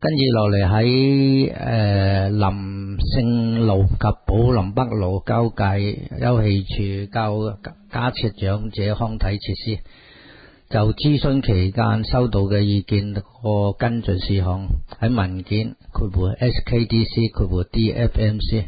跟住落嚟喺林勝路及寶林北路交界休憩處加設長者康體設施，就諮詢期間收到嘅意見個跟進事項喺文件括弧 SKDC 括弧 DFMC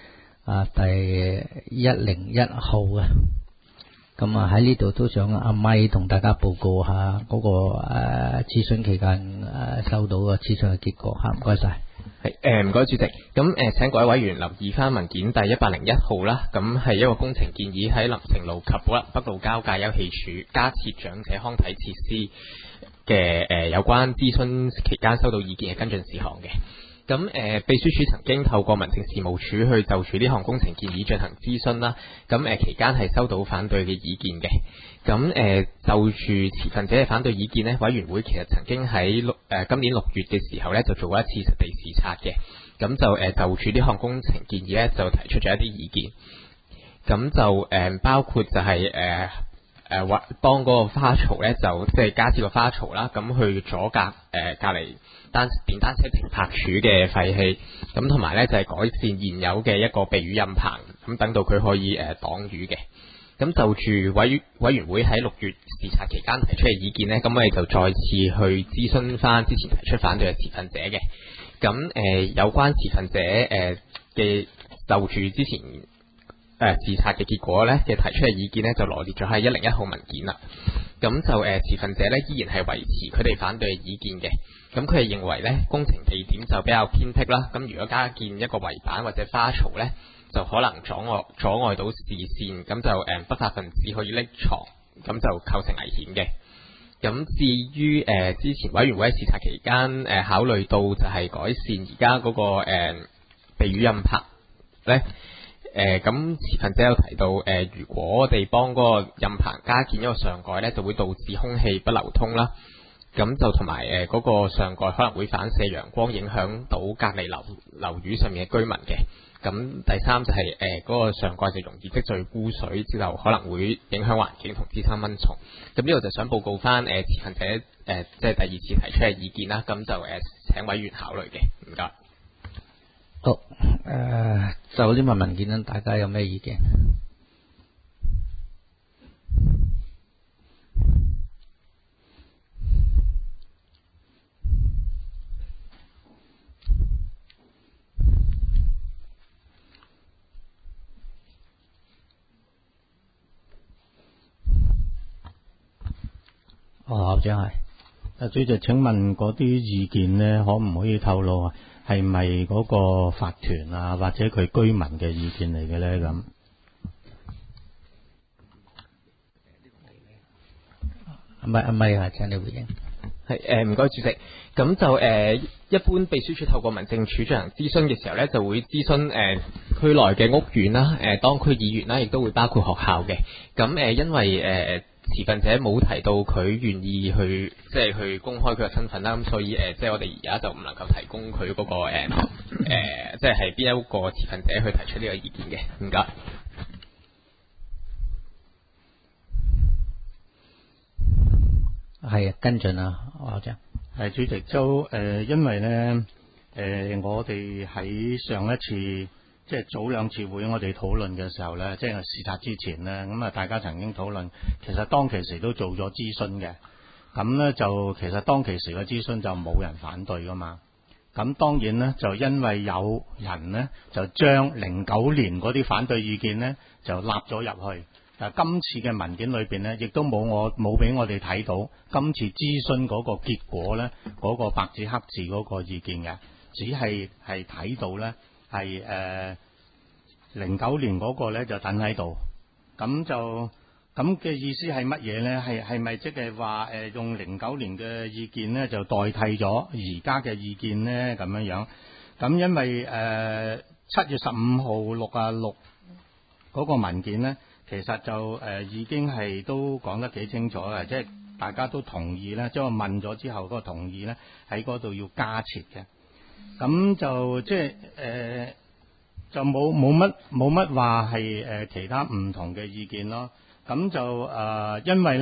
第101號嘅。咁喺呢度都想阿咪同大家報告下嗰個諮詢期間收到嘅諮詢嘅結果嚇，唔該晒。 係唔該主席，咁請各位委員留意翻文件第101號啦，咁係一個工程建議喺林成路及寶林北路交界休憩處加設長者康體設施嘅有關諮詢期間收到意見嘅跟進事項嘅。咁秘書處曾經透過民政事務處去就住呢項工程建議進行諮詢啦。咁期間係收到反對嘅意見嘅。咁就住持份者嘅反對意見呢，委員會其實曾經喺今年6月嘅時候呢，就做過一次實地視察嘅。咁就住呢項工程建議呢，就提出咗一啲意見。咁就包括就係幫嗰個花槽呢，就即係加設個花槽啦，咁去阻隔隔離電單車停泊處嘅廢氣，咁同埋咧就係改善現有嘅一個避雨蔭棚，咁等到佢可以擋雨嘅。咁就住委員會喺6月視察期間提出嘅意見呢，咁我哋就再次去諮詢翻之前提出反對嘅持份者嘅。咁有關持份者嘅就住之前視察嘅結果咧嘅提出嘅意見呢，就羅列咗喺101號文件啦。咁就持份者呢，依然係維持佢哋反對嘅意見嘅。咁佢哋認為呢，工程地點就比較偏僻啦。咁如果加建一個圍板或者花槽呢，就可能阻礙到視線，咁就不法分子可以匿藏，咁就構成危險嘅。咁至於之前委員會喺視察期間考慮到就係改善而家嗰個避雨蔭棚呢。咁持份者有提到如果我哋幫嗰個蔭棚加建一個上蓋呢，就會導致空氣不流通啦。咁就同埋嗰個上蓋可能會反射陽光，影響到隔離樓宇上面嘅居民嘅。咁第三就係嗰個上蓋就容易積聚污水，之後可能會影響環境同滋生蚊蟲。咁呢度就想報告翻持份者即係第2次提出嘅意見啦。咁就請委員考慮嘅，唔該。 好，就呢份文件咧，大家有咩意見？校長係。 主席，請問嗰啲意見呢，可唔可以透露啊？係咪嗰個法團啊，或者佢居民嘅意見嚟嘅咧？咁阿咪請你回應。 係唔該主席。咁就一般秘書處透過民政處進行諮詢嘅時候咧，就會諮詢區內嘅屋苑啦、當區議員啦，亦都會包括學校嘅。咁因為持份者冇提到佢願意去即係去公開佢嘅身份啦，咁所以即係我哋而家就唔能夠提供佢嗰個即係邊一個持份者去提出呢個意見嘅。唔該。 係啊，跟進啊，校長。 係主席，就因為咧我哋喺上一次即係早2次會我哋討論嘅時候咧，即係視察之前咧，咁大家曾經討論，其實當其時都做咗諮詢嘅。咁咧就其實當其時嘅諮詢就冇人反對噶嘛。咁當然咧就因為有人咧就將09年嗰啲反對意見咧就納咗入去。但今次嘅文件裏邊咧，亦都冇俾我哋睇到今次諮詢嗰個結果咧，嗰個白紙黑字嗰個意見嘅，只係睇到咧係09年嗰個咧就等喺度。咁嘅意思係乜嘢咧？係咪即係話用09年嘅意見咧就代替咗而家嘅意見咧咁樣？咁因為7月15號66嗰個文件咧。其實就已經係都講得幾清楚嘅，即係大家都同意咧，即係我問咗之後嗰個同意咧，喺嗰度要加設嘅。咁就即係就冇乜話係其他唔同嘅意見咯。咁就因為咧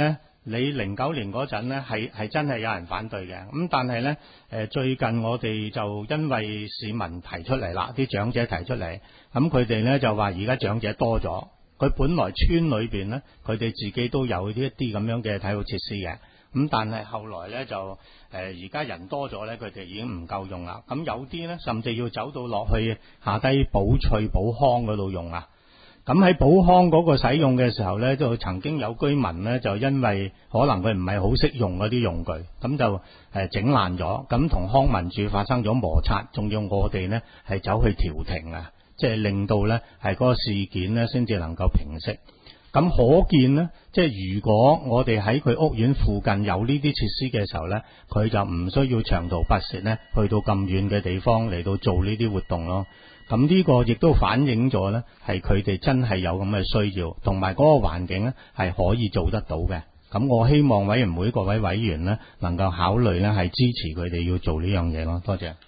你09年嗰陣咧係真係有人反對嘅，咁但係咧最近我哋就因為市民提出嚟啦，啲長者提出嚟，咁佢哋咧就話而家長者多咗，佢本來村裏邊咧佢哋自己都有一啲咁樣嘅體育設施嘅，咁但係後來咧就而家人多咗咧，佢哋已經唔夠用啦，咁有啲咧甚至要走到落去下低寶翠寶康嗰度用啊。咁喺寶康嗰個使用嘅時候咧，就曾經有居民咧就因為可能佢唔係好識用嗰啲用具，咁就整爛咗，咁同康文署發生咗摩擦，仲要我哋咧係走去調停啊，即係令到咧係嗰個事件咧先至能夠平息。咁可見呢，即係如果我哋喺佢屋苑附近有呢啲設施嘅時候咧，佢就唔需要長途跋涉咧去到咁遠嘅地方嚟到做呢啲活動咯。咁呢個亦都反映咗呢，係佢哋真係有咁嘅需要，同埋嗰個環境呢係可以做得到嘅。咁我希望委員會各位委員呢能夠考慮呢係支持佢哋要做呢樣嘢咯。多謝。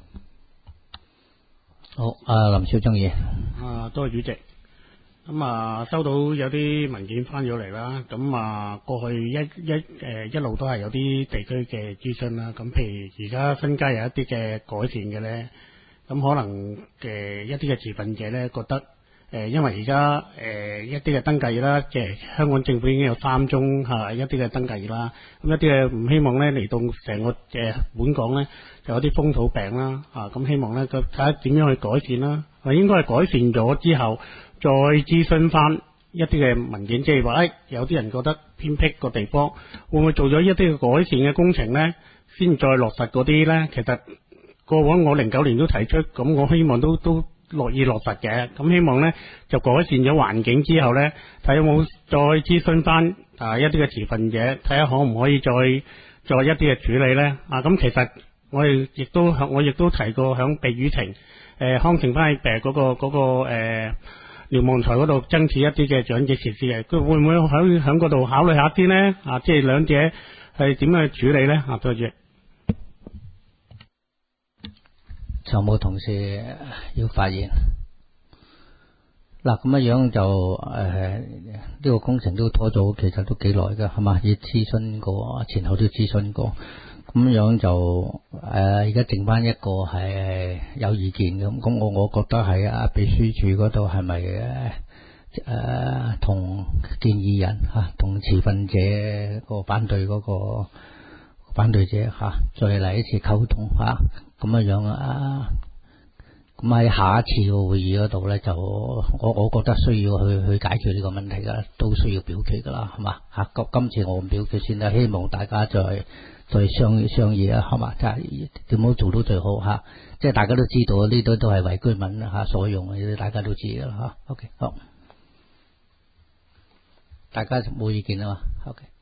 好，林少忠議員。 多謝主席。咁收到有啲文件翻咗嚟啦。咁過去一路都係有啲地區嘅諮詢啦。咁譬如而家新界有一啲嘅改善嘅呢。咁可能一啲嘅持份者咧覺得因為而家一啲嘅登記啦，即係香港政府已經有3宗一啲嘅登記啦，咁一啲嘅唔希望咧嚟到成個本港咧就有啲風土病啦，咁希望咧佢睇下點樣去改善啦，應該係改善咗之後再諮詢翻一啲嘅文件，即係話有啲人覺得偏僻個地方會唔會做咗一啲嘅改善嘅工程咧，先再落實嗰啲咧，其實。過往我09年都提出，咁我希望都樂意落實嘅。咁希望呢就改善咗環境之後呢，睇有冇再諮詢翻一啲嘅持份者，睇下可唔可以再一啲嘅處理呢。咁其實我亦都提過響避雨亭康城翻去嗰個瞭望台嗰度增設一啲嘅長者設施嘅，佢會唔會響嗰度考慮下啲呢？即係兩者係點樣去處理呢？多謝。 有冇同事要發言？嗱，咁樣就呢個工程都拖咗，其實都幾耐噶，係嘛？要諮詢過，前後都諮詢過，咁樣就而家剩翻一個係有意見嘅，咁我覺得係秘書處嗰度係咪同建議人同持份者個反對嗰個反對者再嚟一次溝通咁樣咁喺下一次個會議嗰度咧，就我覺得需要去解決呢個問題噶，都需要表決噶啦，係嘛？今次我唔表決先啦，希望大家再商議啊，係嘛？即係點樣做到最好即係大家都知道呢度都係為居民所用嘅，大家都知噶啦OK， 好，大家冇意見啊嘛？OK。